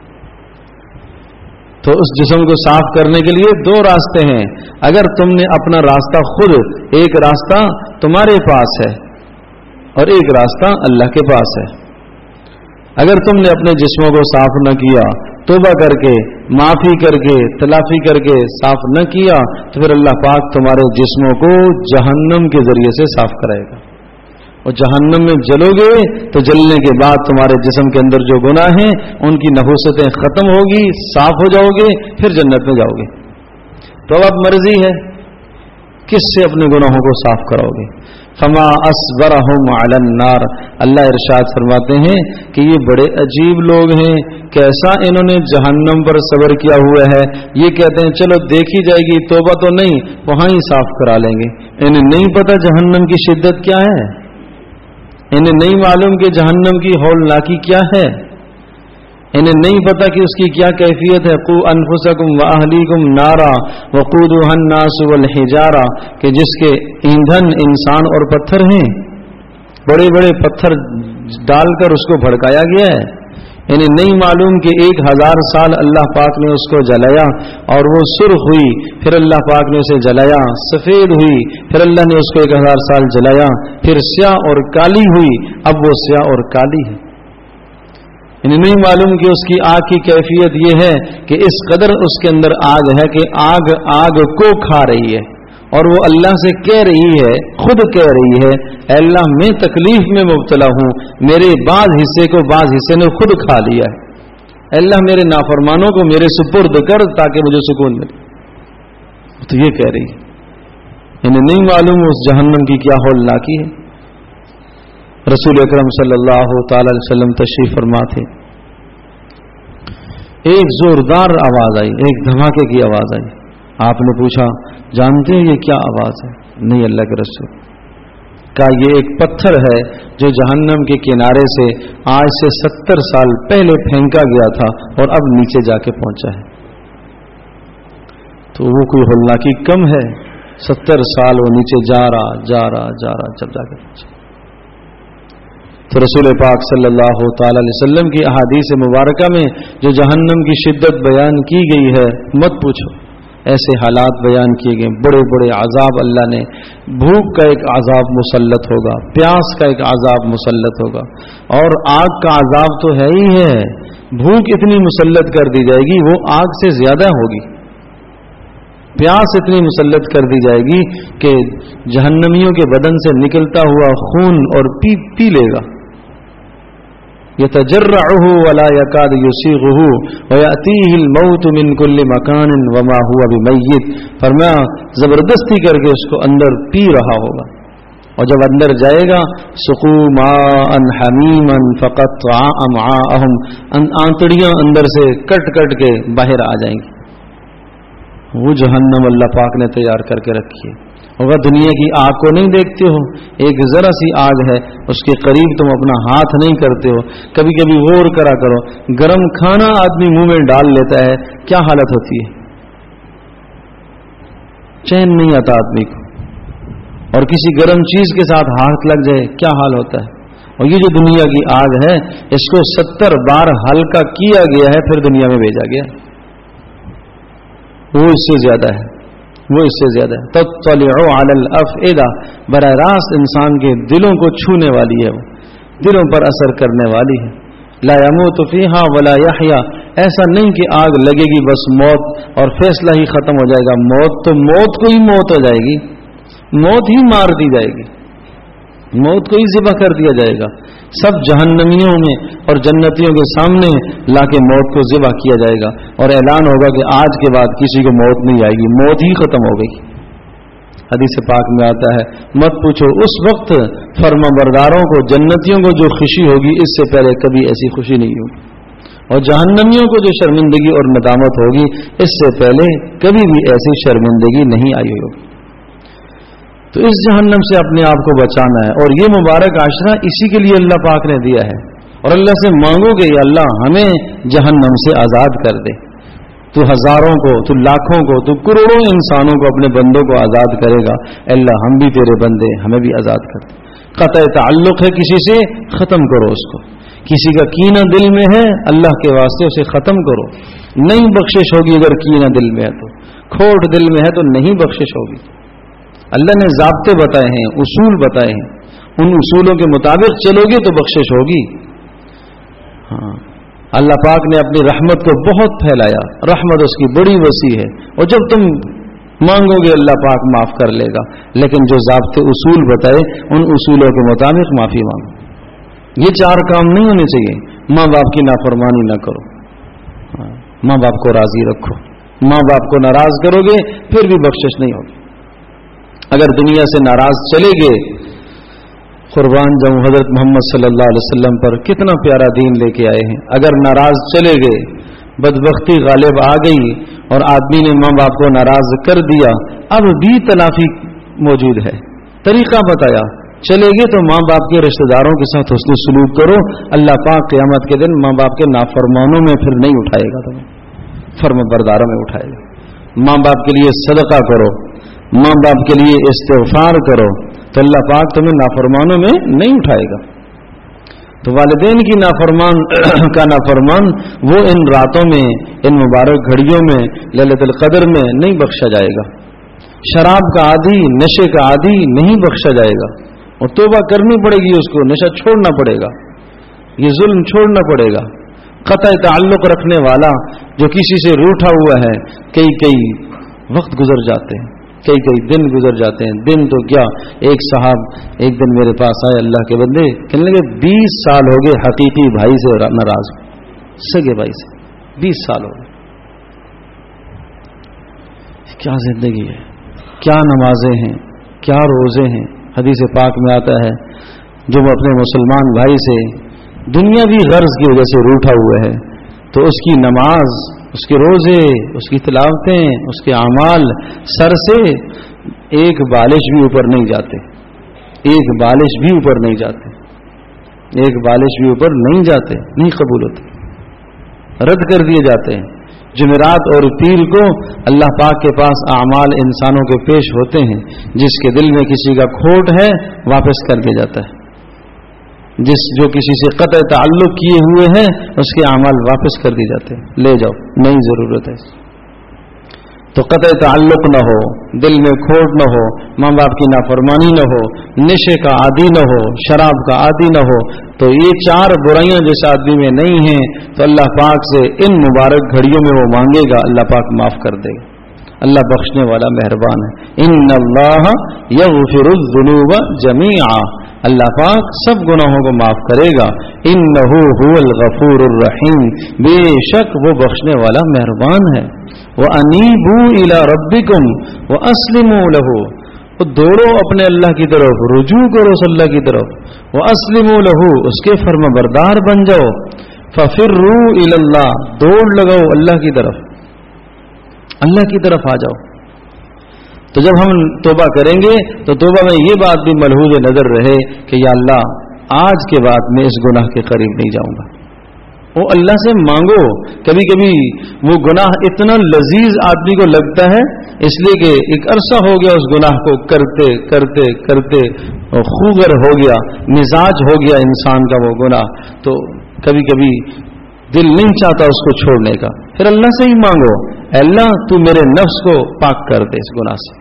تو اس جسم کو صاف کرنے کے لیے دو راستے ہیں، اگر تم نے اپنا راستہ خود، ایک راستہ تمہارے پاس ہے اور ایک راستہ اللہ کے پاس ہے، اگر تم نے اپنے جسموں کو صاف نہ کیا، توبہ کر کے، معافی کر کے، تلافی کر کے صاف نہ کیا، تو پھر اللہ پاک تمہارے جسموں کو جہنم کے ذریعے سے صاف کرائے گا، اور جہنم میں جلو گے تو جلنے کے بعد تمہارے جسم کے اندر جو گناہ ہیں ان کی نحوستیں ختم ہوگی، صاف ہو جاؤ گے، پھر جنت میں جاؤ گے۔ تو اب مرضی ہے کس سے اپنے گناہوں کو صاف کراؤ گے۔ فما اصبرہم علی النار، اللہ ارشاد فرماتے ہیں کہ یہ بڑے عجیب لوگ ہیں، کیسا انہوں نے جہنم پر صبر کیا ہوا ہے۔ یہ کہتے ہیں چلو دیکھی جائے گی، توبہ تو نہیں، وہاں ہی صاف کرا لیں گے۔ انہیں نہیں پتہ جہنم کی شدت کیا ہے، انہیں نہیں معلوم کہ جہنم کی ہولناکی کیا ہے۔ انہیں نہیں پتا کہ اس کی کیا کیفیت ہے. قو انفسکم واہلیکم نارا وقودها الناس والحجارہ، کہ جس کے ایندھن انسان اور پتھر ہیں، بڑے بڑے پتھر ڈال کر اس کو بھڑکایا گیا ہے. انہیں نہیں معلوم کہ ایک ہزار سال اللہ پاک نے اس کو جلایا اور وہ سرخ ہوئی، پھر اللہ پاک نے اسے جلایا، سفید ہوئی، پھر اللہ نے اس کو ایک ہزار سال جلایا، پھر سیاہ اور کالی ہوئی، اب وہ سیاہ اور کالی ہے. انہیں نہیں معلوم کہ اس کی آگ کی کیفیت یہ ہے کہ اس قدر اس کے اندر آگ ہے کہ آگ آگ کو کھا رہی ہے، اور وہ اللہ سے کہہ رہی ہے، خود کہہ رہی ہے، اے اللہ میں تکلیف میں مبتلا ہوں، میرے بعض حصے کو بعض حصے نے خود کھا لیا ہے، اے اللہ میرے نافرمانوں کو میرے سپرد کر تاکہ مجھے سکون ملے. تو یہ کہہ رہی ہے. انہیں نہیں معلوم اس جہنم کی کیا ہولناکی ہے. رسول اکرم صلی اللہ تعالی علیہ وسلم تشریف فرما تھے. ایک زوردار آواز آئی، ایک دھماکے کی آواز آئی. آپ نے پوچھا جانتے ہیں یہ کیا آواز ہے؟ نہیں اللہ کے رسول. کہا یہ ایک پتھر ہے جو جہنم کے کنارے سے آج سے ستر سال پہلے پھینکا گیا تھا اور اب نیچے جا کے پہنچا ہے. تو وہ کوئی ہولناکی کم ہے؟ ستر سال وہ نیچے جا رہا جا رہا جا رہا جب جا کے پہنچا. تو رسول پاک صلی اللہ تعالی علیہ وسلم کی احادیث مبارکہ میں جو جہنم کی شدت بیان کی گئی ہے، مت پوچھو. ایسے حالات بیان کیے گئے، بڑے بڑے عذاب اللہ نے. بھوک کا ایک عذاب مسلط ہوگا، پیاس کا ایک عذاب مسلط ہوگا، اور آگ کا عذاب تو ہے ہی ہے. بھوک اتنی مسلط کر دی جائے گی وہ آگ سے زیادہ ہوگی. پیاس اتنی مسلط کر دی جائے گی کہ جہنمیوں کے بدن سے نکلتا ہوا خون اور پی پی لے گا. يتجرعه ولا يكاد يسيغه ويأتيه الموت من كل مكان وما هو بميت. فرمایا زبردستی کر کے اس کو اندر پی رہا ہوگا، اور جب اندر جائے گا سقوا ماء حمیما فقطع امعاءهم، آنتڑیاں اندر سے کٹ کٹ کے باہر آ جائیں گی. وہ جہنم اللہ پاک نے تیار کر کے رکھی ہے. ہوگا دنیا کی آگ کو نہیں دیکھتے ہو، ایک ذرا سی آگ ہے، اس کے قریب تم اپنا ہاتھ نہیں کرتے ہو. کبھی کبھی غور کرا کرو، گرم کھانا آدمی منہ میں ڈال لیتا ہے، کیا حالت ہوتی ہے؟ چین نہیں آتا آدمی کو. اور کسی گرم چیز کے ساتھ ہاتھ لگ جائے کیا حال ہوتا ہے. اور یہ جو دنیا کی آگ ہے اس کو ستر بار ہلکا کیا گیا ہے پھر دنیا میں بھیجا گیا. وہ اس سے زیادہ ہے، وہ اس سے زیادہ ہے. تطلع علی الافئدہ، براہ راست انسان کے دلوں کو چھونے والی ہے، وہ دلوں پر اثر کرنے والی ہے. لا يموت فیہا ولا یحیا، ایسا نہیں کہ آگ لگے گی بس موت اور فیصلہ ہی ختم ہو جائے گا. موت تو موت کو ہی موت ہو جائے گی، موت ہی مار دی جائے گی، موت کو ہی ذبح کر دیا جائے گا. سب جہنمیوں میں اور جنتیوں کے سامنے لا کے موت کو ذبح کیا جائے گا، اور اعلان ہوگا کہ آج کے بعد کسی کو موت نہیں آئے گی، موت ہی ختم ہو گئی. حدیث پاک میں آتا ہے مت پوچھو اس وقت فرما برداروں کو، جنتیوں کو جو خوشی ہوگی اس سے پہلے کبھی ایسی خوشی نہیں ہوگی، اور جہنمیوں کو جو شرمندگی اور ندامت ہوگی اس سے پہلے کبھی بھی ایسی شرمندگی نہیں آئی ہوگی. تو اس جہنم سے اپنے آپ کو بچانا ہے، اور یہ مبارک عاشرہ اسی کے لیے اللہ پاک نے دیا ہے. اور اللہ سے مانگو گے یا اللہ ہمیں جہنم سے آزاد کر دے. تو ہزاروں کو، تو لاکھوں کو، تو کروڑوں انسانوں کو، اپنے بندوں کو آزاد کرے گا. اللہ ہم بھی تیرے بندے، ہمیں بھی آزاد کر دے. قطع تعلق ہے کسی سے، ختم کرو اس کو. کسی کا کینہ دل میں ہے، اللہ کے واسطے اسے ختم کرو. نہیں بخشش ہوگی اگر کینہ دل میں ہے تو، کھوٹ دل میں ہے تو نہیں بخشش ہوگی. اللہ نے ضابطے بتائے ہیں، اصول بتائے ہیں، ان اصولوں کے مطابق چلو گے تو بخشش ہوگی. ہاں اللہ پاک نے اپنی رحمت کو بہت پھیلایا، رحمت اس کی بڑی وسیع ہے، اور جب تم مانگو گے اللہ پاک معاف کر لے گا. لیکن جو ضابطے اصول بتائے ان اصولوں کے مطابق معافی مانگو. یہ چار کام نہیں ہونے چاہیے. ماں باپ کی نافرمانی نہ کرو، ماں باپ کو راضی رکھو. ماں باپ کو ناراض کرو گے پھر بھی بخشش نہیں ہوگی. اگر دنیا سے ناراض چلے گئے، قربان جاؤں حضرت محمد صلی اللہ علیہ وسلم پر کتنا پیارا دین لے کے آئے ہیں. اگر ناراض چلے گئے، بدبختی غالب آ گئی اور آدمی نے ماں باپ کو ناراض کر دیا، اب بھی تلافی موجود ہے. طریقہ بتایا، चलेगी तो माँ बाप के रिश्तेदारों के साथ हुस्न सलूक करो, अल्लाह पाक क़यामत के दिन माँ बाप के नाफरमानों में फिर नहीं उठाएगा, तुम्हें फर्माबरदारों में उठाएगा। माँ बाप के लिए सदका करो, माँ बाप के लिए इस्तिग़फ़ार करो, तो अल्लाह पाक तुम्हें नाफरमानों में नहीं उठाएगा। तो वालिदैन की नाफरमान का नाफरमान वो इन रातों में, इन मुबारक घड़ियों में, लैलतुल क़द्र में नहीं बख्शा जाएगा। शराब का आदी, नशे का आदी नहीं बख्शा जाएगा, और तौबा करनी पड़ेगी उसको, नशा छोड़ना पड़ेगा, ये जुल्म छोड़ना पड़ेगा। क़त्अ ताल्लुक़ रखने वाला जो किसी से रूठा हुआ है, कई कई वक्त गुजर जाते हैं, कई कई दिन गुजर जाते हैं। दिन तो क्या, एक साहब एक दिन मेरे पास आए, अल्लाह के बंदे, कहने लगे बीस साल हो गए हकीकी भाई से नाराज, सगे भाई से बीस साल हो गए। क्या जिंदगी है, क्या नमाजें हैं, क्या रोजे हैं। हदीस पाक में आता है, जो अपने मुसलमान भाई से दुनियावी गर्ज की वजह से रूठा हुआ है, तो उसकी नमाज, उसके रोजे, उसकी तिलावतें, उसके अमाल सर से एक बालिश भी ऊपर नहीं जाते, एक बालिश भी ऊपर नहीं जाते, एक बालिश भी ऊपर नहीं जाते, नहीं कबूल होते, रद्द कर दिए जाते हैं। जुमेरात और पीर को अल्लाह पाक के पास अमाल इंसानों के पेश होते हैं, जिसके दिल में किसी का खोट है वापस कर दिया जाता है, जिस जो किसी से क़त्अ ताल्लुक़ किए हुए हैं उसके अमाल वापस कर दिए जाते हैं, ले जाओ, नहीं जरूरत है। तो क़त्अ ताल्लुक़ न हो, दिल में खोट न हो, माँ बाप की नाफरमानी न हो, नशे का आदी न हो, शराब का आदी न हो, तो ये चार बुराइयां जिस आदमी में नहीं हैं, तो अल्लाह पाक से इन मुबारक घड़ियों में वो मांगेगा, अल्लाह पाक माफ कर देगा। अल्लाह बख्शने वाला मेहरबान है। इन्नल्लाह यग़फ़िरुज़्ज़ुनूब जमीआ, अल्लाह पाक सब गुनाहों को माफ करेगा। इन्नहु हुवल गफूरुर रहीम, बेशक वो बख्शने वाला मेहरबान है। व अनीबू इला रब्बिकुम व अस्लिमू लहू, तो दौड़ो अपने अल्लाह की तरफ, रुजू करो अल्लाह की तरफ, व अस्लिमू लहू, उसके फर्माबरदार बन जाओ। फफिर्रू इलल्लाह, दौड़ लगाओ अल्लाह की तरफ, अल्लाह की तरफ आ जाओ। तो जब हम तौबा करेंगे तो तौबा में ये बात भी मलहूज़ नजर रहे कि या अल्लाह, आज के बाद मैं इस गुनाह के करीब नहीं जाऊंगा। वो अल्लाह से मांगो। कभी कभी वो गुनाह इतना लजीज आदमी को लगता है, इसलिए कि एक अरसा हो गया उस गुनाह को करते करते करते खूगर हो गया, मिजाज हो गया इंसान का वो गुनाह, तो कभी कभी दिल नहीं चाहता उसको छोड़ने का। फिर अल्लाह से ही मांगो, अल्लाह तू मेरे नफ्स को पाक कर दे इस गुनाह से,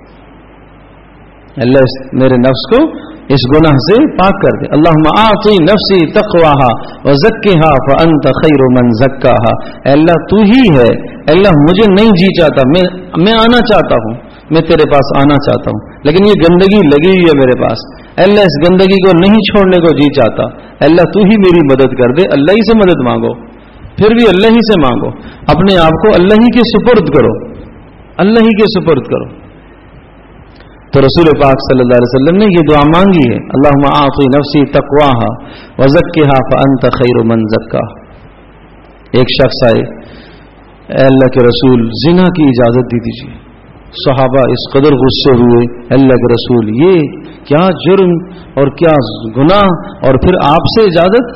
अल्लाह मेरे नफ्स को इस गुनाह से पाक कर दे। अल्लाहुम्मा आती नफ्सी तक़वाहा व ज़क्किहा फ़अंत खैरु मन ज़क्काहा, अल्लाह तू ही है, अल्लाह मुझे नहीं जी चाहता, मैं मैं आना चाहता हूँ, मैं तेरे पास आना चाहता हूँ, लेकिन ये गंदगी लगी हुई है मेरे पास, अल्लाह इस गंदगी को नहीं छोड़ने को जी चाहता, अल्लाह तू ही मेरी मदद कर दे। अल्लाह ही से मदद मांगो, फिर भी अल्लाह ही से मांगो, अपने आप को अल्लाह ही के सुपुर्द करो, अल्लाह ही के सुपुर्द करो। तो रसूल पाक सल्लल्लाहु अलैहि वसल्लम ने ये दुआ मांगी है, अल्लाहुम्मा आती नफ्सी तक़वाहा व ज़क्किहा फ़अंत खैरु मन ज़क्काहा। एक शख्स आए, अल्लाह के रसूल जिना की इजाजत दे दीजिए। सहाबा इस कदर गुस्से हुए, अल्लाह के रसूल ये क्या जुर्म और क्या गुनाह, और फिर आपसे इजाजत।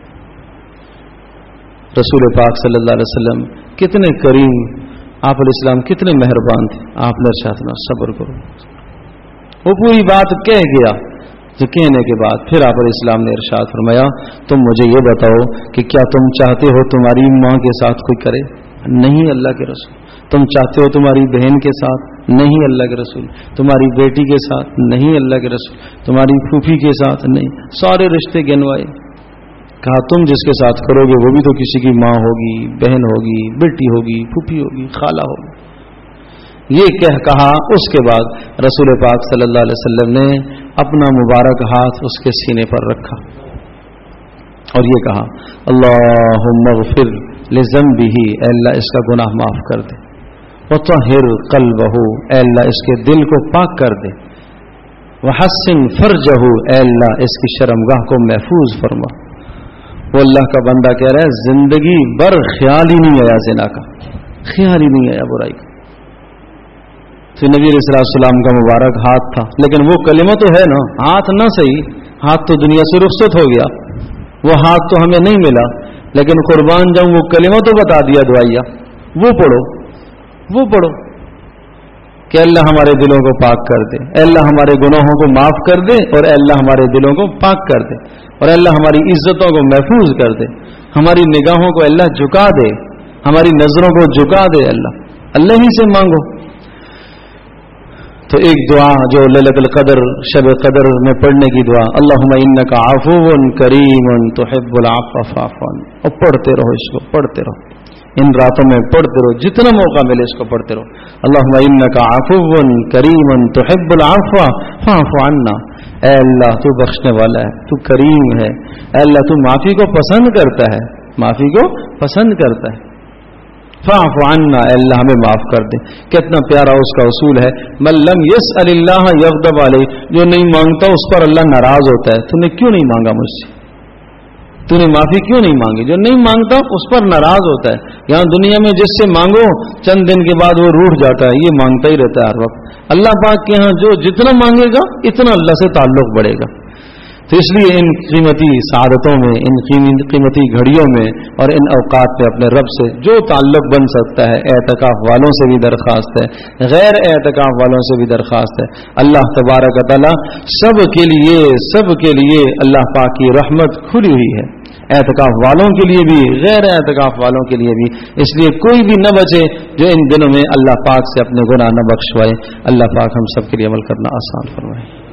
रसूल पाक सल्लल्लाहु अलैहि वसल्लम कितने करीम, आप अलैहिस्सलाम कितने मेहरबान थे। आपने इरशाद फरमाया सब्र करो। वो पूरी बात कह गया, जो कहने के बाद फिर आप अलैहिस्सलाम ने इरशाद फरमाया, तुम मुझे ये बताओ कि क्या तुम चाहते हो तुम्हारी माँ के साथ कोई करे? नहीं अल्लाह के रसूल। तुम चाहते हो तुम्हारी बहन के साथ? नहीं अल्लाह के रसूल। तुम्हारी बेटी के साथ? नहीं अल्लाह के रसूल। तुम्हारी फूफी के साथ? नहीं। सारे रिश्ते गिनवाए। कहा तुम जिसके साथ करोगे वो भी तो किसी की माँ होगी, बहन होगी, बेटी होगी, फूफी होगी, खाला होगी। ये कह कहा, उसके बाद रसूल पाक सल्लल्लाहु अलैहि वसल्लम ने अपना मुबारक हाथ उसके सीने पर रखा और ये कहा, अल्लाहुम्मा ग़फ़िर लिज़ंबिही, अल्लाह इसका गुनाह माफ कर दे, व तहिर क़ल्बहू, अल्लाह इसके दिल को पाक कर दे, व हस्सिन फ़रजहू, अल्लाह इसकी शर्मगाह को महफूज फरमा। वो अल्लाह का बंदा कह रहा है जिंदगी भर ख्याल ही नहीं आया ज़िना का, ख्याल ही नहीं आया बुराई का, تو نبی علیہ السلام کا مبارک ہاتھ تھا، لیکن وہ کلمہ تو ہے نا، ہاتھ نہ صحیح، ہاتھ تو دنیا سے رخصت ہو گیا، وہ ہاتھ تو ہمیں نہیں ملا، لیکن قربان جاؤں وہ کلمہ تو بتا دیا دعائیا، وہ پڑھو وہ پڑھو کہ اللہ ہمارے دلوں کو پاک کر دے، اے اللہ ہمارے گناہوں کو معاف کر دے، اور اے اللہ ہمارے دلوں کو پاک کر دے، اور اے اللہ ہماری عزتوں کو محفوظ کر دے، ہماری نگاہوں کو اللہ جھکا دے، ہماری نظروں کو جھکا دے، اللہ اللہ ہی سے مانگو۔ تو ایک دعا جو لیلۃ القدر شب قدر میں پڑھنے کی دعا، اللہم انک عفو کریم تحب العفو فاعف عنی، اور پڑھتے رہو، اس کو پڑھتے رہو، ان راتوں میں پڑھتے رہو، جتنا موقع ملے اس کو پڑھتے رہو۔ اللہم انک عفو کریم تحب العفو فاعف عنا، اے اللہ تو بخشنے والا ہے، تو کریم ہے، اے اللہ تو معافی کو پسند کرتا ہے، معافی کو پسند کرتا ہے، فاعف عنا، اے اللہ ہمیں معاف کر دے۔ کتنا پیارا اس کا اصول ہے، من لم یسأل اللہ یغضب علیہ، جو نہیں مانگتا اس پر اللہ ناراض ہوتا ہے۔ تو نے کیوں نہیں مانگا مجھ سے، تو نے معافی کیوں نہیں مانگی؟ جو نہیں مانگتا اس پر ناراض ہوتا ہے۔ یہاں دنیا میں جس سے مانگو چند دن کے بعد وہ روٹھ جاتا ہے، یہ مانگتا ہی رہتا ہے ہر وقت۔ اللہ پاک کے ہاں جو جتنا مانگے گا اتنا اللہ سے تعلق بڑھے گا۔ تو اس لیے ان قیمتی سعادتوں میں، ان قیمتی گھڑیوں میں اور ان اوقات میں اپنے رب سے جو تعلق بن سکتا ہے، اعتکاف والوں سے بھی درخواست ہے، غیر اعتکاف والوں سے بھی درخواست ہے، اللہ تبارک و تعالی سب کے لیے سب کے لیے اللہ پاک کی رحمت کھلی ہوئی ہے، اعتکاف والوں کے لیے بھی، غیر اعتکاف والوں کے لیے بھی۔ اس لیے کوئی بھی نہ بچے جو ان دنوں میں اللہ پاک سے اپنے گناہ نہ بخشوائے۔ اللہ پاک ہم سب کے لیے عمل کرنا آسان فرمائے۔